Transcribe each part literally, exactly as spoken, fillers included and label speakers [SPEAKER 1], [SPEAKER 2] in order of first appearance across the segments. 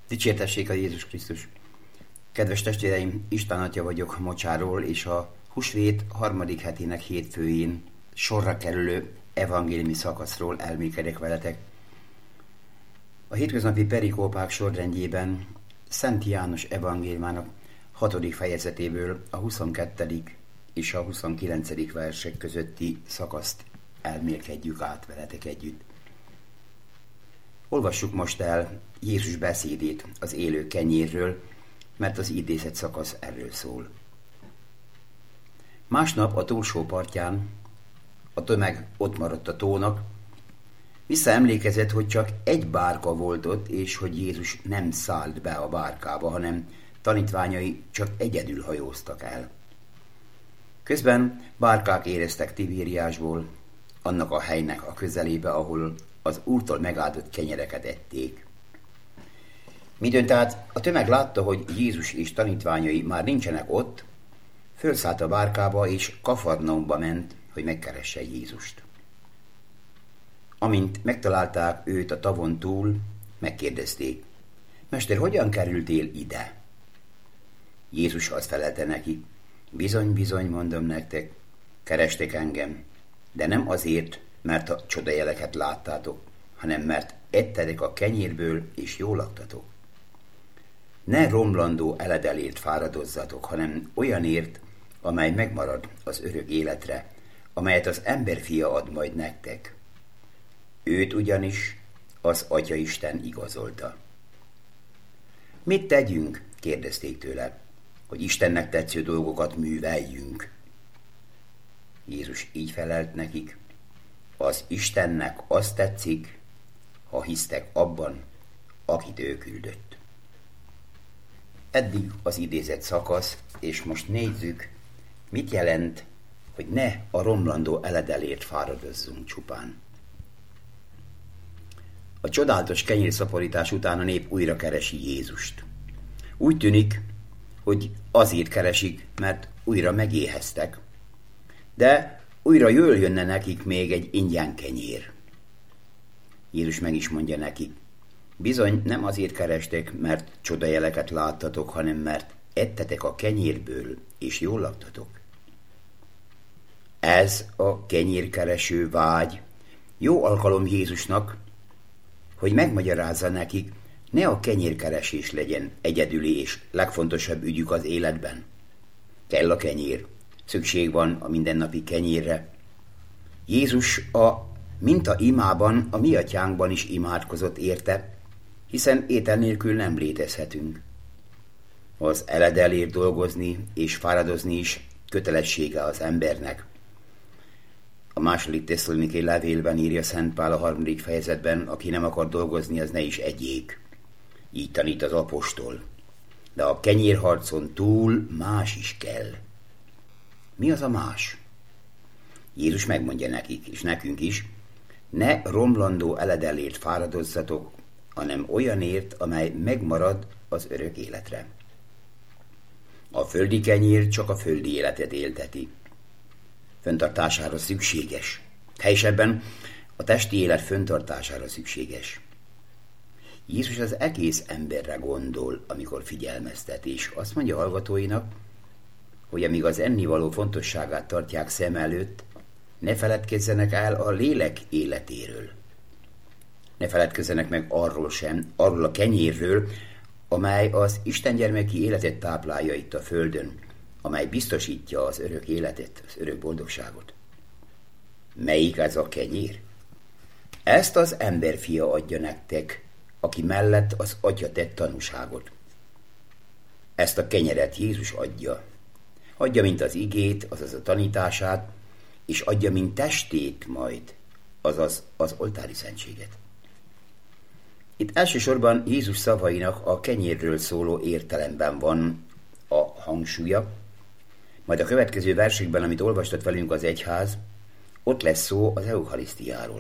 [SPEAKER 1] Dicsértessék a Jézus Krisztus! Kedves testvéreim, István atya vagyok Mocsáról, és a húsvét harmadik hetének hétfőjén sorra kerülő evangéliumi szakaszról elmélkedek veletek. A hétköznapi perikópák sorrendjében Szent János evangéliumának hatodik fejezetéből a huszonkettedik és a huszonkilencedik versek közötti szakaszt elmélkedjük át veletek együtt. Olvassuk most el Jézus beszédét az élő kenyérről, mert az idézett szakasz erről szól. Másnap a túlsó partján a tömeg ott maradt a tónak, visszaemlékezett, hogy csak egy bárka volt ott, és hogy Jézus nem szállt be a bárkába, hanem tanítványai csak egyedül hajóztak el. Közben bárkák éreztek Tibériásból, annak a helynek a közelébe, ahol az Úrtól megáldott kenyereket ették. Midőn tehát a tömeg látta, hogy Jézus és tanítványai már nincsenek ott, fölszállt a bárkába és Kafarnaumba ment, hogy megkeresse Jézust. Amint megtalálták őt a tavon túl, megkérdezték: Mester, hogyan kerültél ide? Jézus azt felelte neki: Bizony, bizony, mondom nektek, kerestek engem, de nem azért, mert a csodajeleket láttátok, hanem mert ettetek a kenyérből és jól laktatok. Ne romlandó eledelért fáradozzatok, hanem olyanért, amely megmarad az örök életre, amelyet az emberfia ad majd nektek. Őt ugyanis az Atyaisten igazolta. Mit tegyünk? Kérdezték tőle, hogy Istennek tetsző dolgokat műveljünk. Jézus így felelt nekik: Az Istennek azt tetszik, ha hisztek abban, akit ő küldött. Eddig az idézett szakasz, és most nézzük, mit jelent, hogy ne a romlandó eledelért fáradozzunk csupán. A csodálatos kenyérszaporítás után a nép újra keresi Jézust. Úgy tűnik, hogy azért keresik, mert újra megéheztek, de újra jól jönne nekik még egy ingyen kenyér. Jézus meg is mondja nekik: Bizony nem azért kerestek, mert csodajeleket láttatok, hanem mert ettetek a kenyérből, és jól laktatok. Ez a kenyérkereső vágy jó alkalom Jézusnak, hogy megmagyarázza nekik, ne a kenyérkeresés legyen egyedüli és legfontosabb ügyük az életben. Kell a kenyér, szükség van a mindennapi kenyérre. Jézus a minta imában, a mi atyánkban is imádkozott érte, hiszen étel nélkül nem létezhetünk. Az eledelért dolgozni és fáradozni is kötelessége az embernek. A második Tesszalonikei levélben írja Szent Pál a harmadik fejezetben: Aki nem akar dolgozni, az ne is egyék. Így tanít az apostol. De a kenyérharcon túl más is kell. Mi az a más? Jézus megmondja nekik, és nekünk is: Ne romlandó eledelért fáradozzatok, hanem olyanért, amely megmarad az örök életre. A földi kenyér csak a földi életet élteti. Föntartására szükséges. Helyesebben a testi élet föntartására szükséges. Jézus az egész emberre gondol, amikor figyelmeztet, és azt mondja hallgatóinak, hogy amíg az ennivaló fontosságát tartják szem előtt, ne feledkezzenek el a lélek életéről. Ne feledkezzenek meg arról sem, arról a kenyérről, amely az Isten gyermeki életet táplálja itt a földön, amely biztosítja az örök életet, az örök boldogságot. Melyik ez a kenyér? Ezt az emberfia adja nektek, aki mellett az Atya tett tanúságot. Ezt a kenyeret Jézus adja. Adja, mint az igét, azaz a tanítását, és adja, mint testét majd, azaz az oltári szentséget. Itt elsősorban Jézus szavainak a kenyérről szóló értelemben van a hangsúlya, majd a következő versekben, amit olvastat velünk az egyház, ott lesz szó az eucharisztiáról.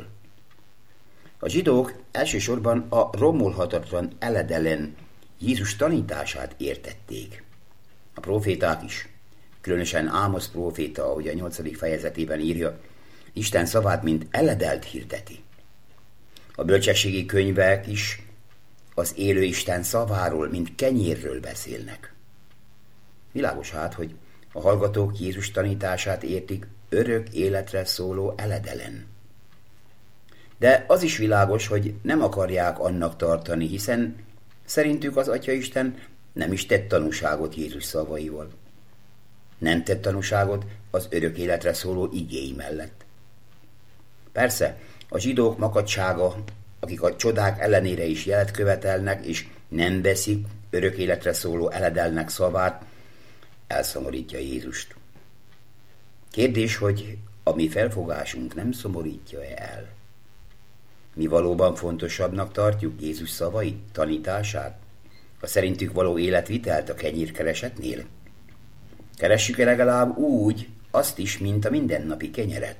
[SPEAKER 1] A zsidók elsősorban a romolhatatlan eledelen Jézus tanítását értették. A próféták is, különösen Ámosz próféta, ahogy a nyolcadik fejezetében írja, Isten szavát mint eledelt hirdeti. A bölcsességi könyvek is az élő Isten szaváról, mint kenyérről beszélnek. Világos hát, hogy a hallgatók Jézus tanítását értik örök életre szóló eledelen. De az is világos, hogy nem akarják annak tartani, hiszen szerintük az Atyaisten nem is tett tanúságot Jézus szavaival. Nem tett tanúságot az örök életre szóló igéi mellett. Persze, a zsidók makacsága, akik a csodák ellenére is jelet követelnek, és nem veszik örök életre szóló eledelnek szavát, elszomorítja Jézust. Kérdés, hogy a mi felfogásunk nem szomorítja-e el? Mi valóban fontosabbnak tartjuk Jézus szavait, tanítását, a szerintük való életvitelt a kenyérkeresetnél? Keressük-e legalább úgy azt is, mint a mindennapi kenyeret?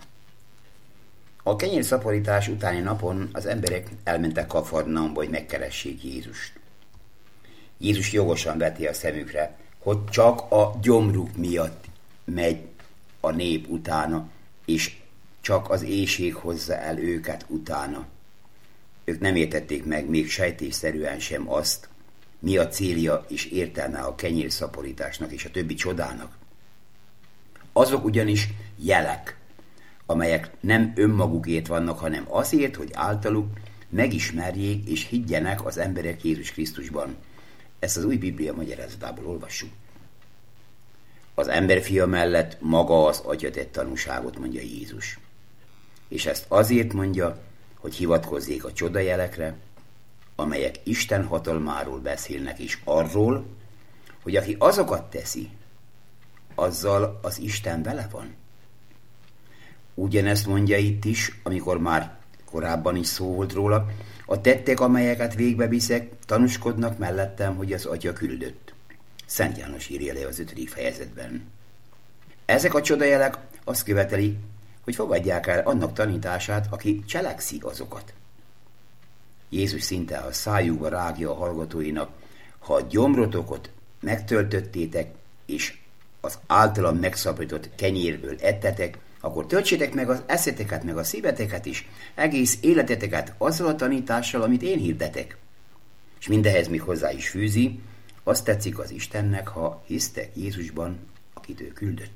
[SPEAKER 1] A kenyérszaporítás utáni napon az emberek elmentek Kafarnaumba, hogy megkeressék Jézust. Jézus jogosan veti a szemükre, hogy csak a gyomruk miatt megy a nép utána, és csak az éhség hozza el őket utána. Ők nem értették meg még sejtésszerűen sem azt, mi a célja és értelme a kenyérszaporításnak és a többi csodának. Azok ugyanis jelek, amelyek nem önmagukért vannak, hanem azért, hogy általuk megismerjék és higgyenek az emberek Jézus Krisztusban. Ezt az Új Biblia magyarázatából olvassuk. Az emberfia mellett maga az Atya tett tanúságot, mondja Jézus. És ezt azért mondja, hogy hivatkozzék a csodajelekre, amelyek Isten hatalmáról beszélnek, és arról, hogy aki azokat teszi, azzal az Isten vele van. Ugyanezt mondja itt is, amikor már korábban is szó volt róla, a tettek, amelyeket végbe viszek, tanúskodnak mellettem, hogy az Atya küldött. Szent János írja le az ötödik fejezetben. Ezek a csodajelek azt követelik, hogy fogadják el annak tanítását, aki cselekszi azokat. Jézus szinte a szájukba rágja a hallgatóinak, ha a gyomrotokat megtöltöttétek, és az általam megszaporított kenyérből ettetek, akkor töltsétek meg az eszeteket, meg a szíveteket is, egész életeteket azzal a tanítással, amit én hirdetek. És mindehez még hozzá is fűzi, azt tetszik az Istennek, ha hisztek Jézusban, akit ő küldött.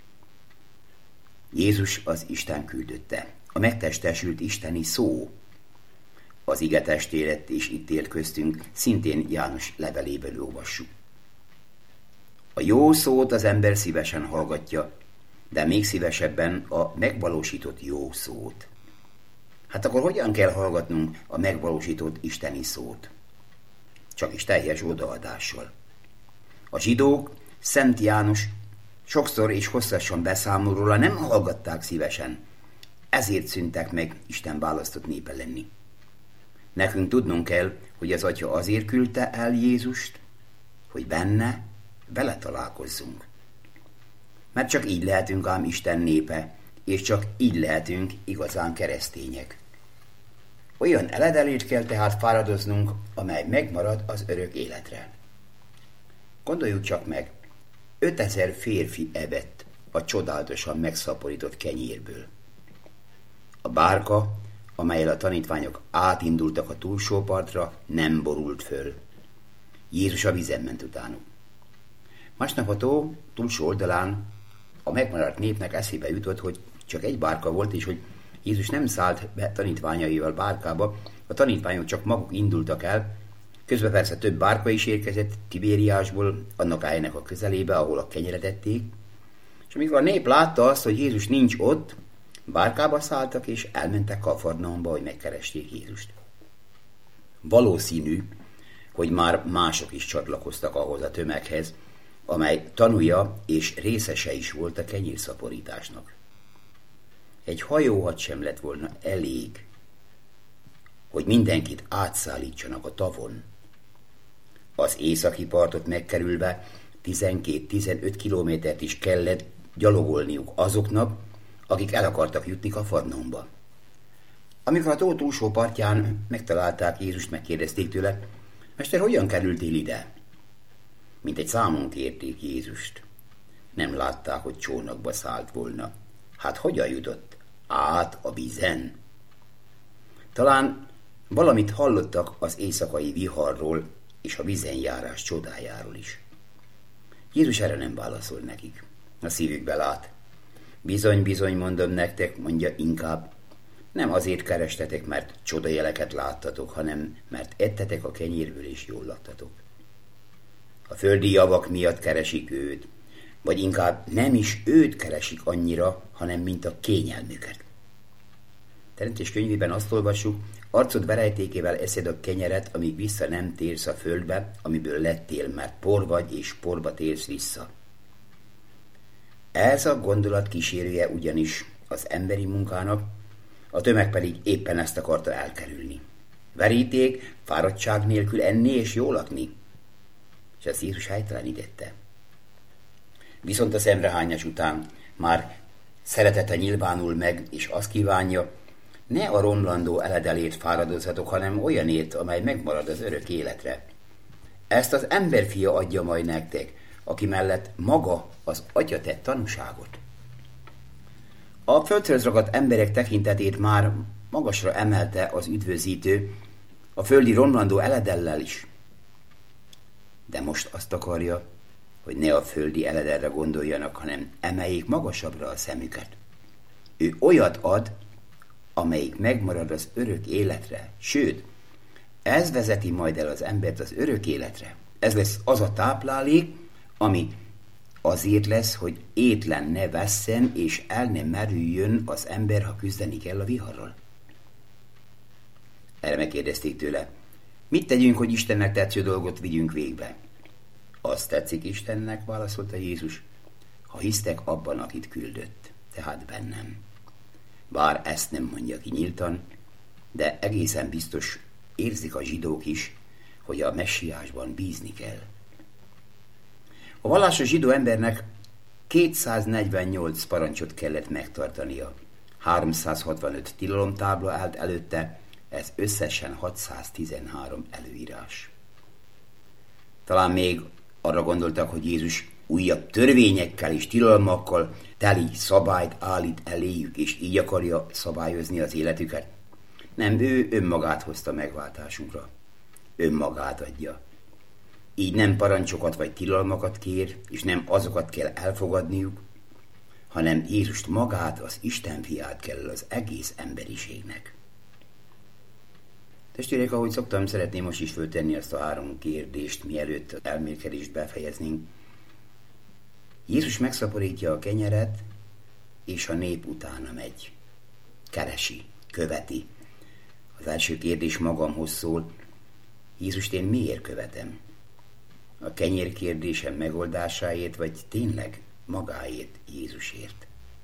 [SPEAKER 1] Jézus az Isten küldötte, a megtestesült isteni szó. Az ige testé lett és itt élt köztünk, szintén János leveléből olvassuk. A jó szót az ember szívesen hallgatja, de még szívesebben a megvalósított jó szót. Hát akkor hogyan kell hallgatnunk a megvalósított isteni szót? Csak is teljes odaadással. A zsidók Szent János sokszor és hosszasan beszámol róla, nem hallgatták szívesen, ezért szűntek meg Isten választott népe lenni. Nekünk tudnunk kell, hogy az Atya azért küldte el Jézust, hogy benne, vele találkozzunk. Mert csak így lehetünk ám Isten népe, és csak így lehetünk igazán keresztények. Olyan eledelét kell tehát fáradoznunk, amely megmarad az örök életre. Gondoljuk csak meg, ötezer férfi evett a csodálatosan megszaporított kenyérből. A bárka, amellyel a tanítványok átindultak a túlsó partra, nem borult föl. Jézus a vízen ment utánuk. Másnap a tó túlsó oldalán a megmaradt népnek eszébe jutott, hogy csak egy bárka volt, és hogy Jézus nem szállt be tanítványaival bárkába, a tanítványok csak maguk indultak el, közben persze több bárka is érkezett Tibériásból, annak a helynek a közelébe, ahol a kenyeret ették, és amikor a nép látta azt, hogy Jézus nincs ott, bárkába szálltak, és elmentek Kafarnaumba, hogy megkeresték Jézust. Valószínű, hogy már mások is csatlakoztak ahhoz a tömeghez, amely tanúja és részese is volt a kenyérszaporításnak. Egy hajóhat sem lett volna elég, hogy mindenkit átszállítsanak a tavon. Az északi partot megkerülve tizenkét-tizenöt kilométert is kellett gyalogolniuk azoknak, akik el akartak jutni Kafarnaumba. Amikor a tó túlsó partján megtalálták Jézust, megkérdezték tőle, Mester, hogyan kerültél ide? Mint egy számon kérték Jézust. Nem látták, hogy csónakba szállt volna. Hát hogyan jutott? Át a vízen. Talán Valamit hallottak az éjszakai viharról és a vizenjárás csodájáról is. Jézus erre nem válaszol nekik. A szívükbe lát. Bizony, bizony, mondom nektek, mondja inkább, nem azért kerestetek, mert csodajeleket láttatok, hanem mert ettetek a kenyérből és jól laktatok. A földi javak miatt keresik őt, vagy inkább nem is őt keresik annyira, hanem mint a kényelmüket. Teremtés könyvében azt olvassuk, arcod verejtékével eszed a kenyeret, amíg vissza nem térsz a földbe, amiből lettél, mert por vagy, és porba térsz vissza. Ez a gondolat kísérője ugyanis az emberi munkának, a tömeg pedig éppen ezt akarta elkerülni. Veríték, fáradtság nélkül enni és jól lakni. És ezt Jézus helytelenítette. Viszont a szemrehányás után már szeretete nyilvánul meg, és azt kívánja, ne a romlandó eledelét fáradozhatok, hanem olyanét, amely megmarad az örök életre. Ezt az emberfia adja majd nektek, aki mellett maga az Atya tett tanúságot. A földhöz ragadt emberek tekintetét már magasra emelte az üdvözítő, a földi romlandó eledellel is. De most azt akarja, hogy ne a földi eledelre gondoljanak, hanem emeljék magasabbra a szemüket. Ő olyat ad, amelyik megmarad az örök életre, sőt, ez vezeti majd el az embert az örök életre. Ez lesz az a táplálék, ami azért lesz, hogy étlen ne vesszen, és el ne merüljön az ember, ha küzdeni kell a viharral. Erre megkérdezték tőle, mit tegyünk, hogy Istennek tetsző dolgot vigyünk végbe? Azt tetszik Istennek, válaszolta Jézus, ha hisztek abban, akit küldött, tehát bennem. Bár ezt nem mondja ki nyíltan, de egészen biztos érzik a zsidók is, hogy a messiásban bízni kell. A vallásos zsidó embernek kétszáznegyvennyolc parancsot kellett megtartania. háromszázhatvanöt tilalomtábla állt előtte, ez összesen hatszáztizenhárom előírás. Talán még arra gondoltak, hogy Jézus újabb törvényekkel és tilalmakkal teli szabályt állít eléjük, és így akarja szabályozni az életüket. Nem, ő önmagát hozta megváltásunkra. Önmagát adja. Így nem parancsokat vagy tilalmakat kér, és nem azokat kell elfogadniuk, hanem Jézust magát, az Isten fiát kell az egész emberiségnek. Testvérek, ahogy szoktam, szeretném most is föltenni azt a három kérdést, mielőtt az elmélkedést befejeznénk. Jézus megszaporítja a kenyeret, és a nép utána megy. Keresi, követi. Az első kérdés magamhoz szól. Jézust én miért követem? A kenyér kérdésem megoldásáért, vagy tényleg magáért, Jézusért?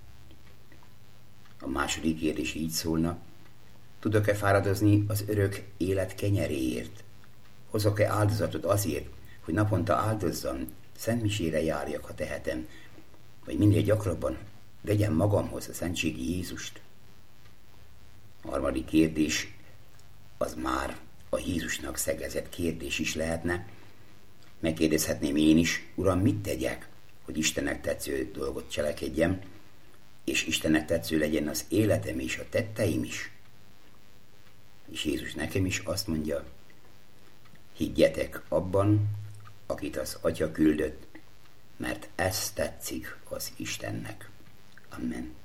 [SPEAKER 1] A második kérdés így szólna. Tudok-e fáradozni az örök élet kenyeréért? Hozok-e áldozatot azért, hogy naponta áldozzam, szentmisére járjak, ha tehetem, vagy minél gyakrabban vegyem magamhoz a szentségi Jézust? A harmadik kérdés az már a Jézusnak szegezett kérdés is lehetne. Megkérdezhetném én is, Uram, mit tegyek, hogy Istennek tetsző dolgot cselekedjem, és Istennek tetsző legyen az életem és a tetteim is? És Jézus nekem is azt mondja, higgyetek abban, akit az Atya küldött, mert ez tetszik az Istennek. Amen.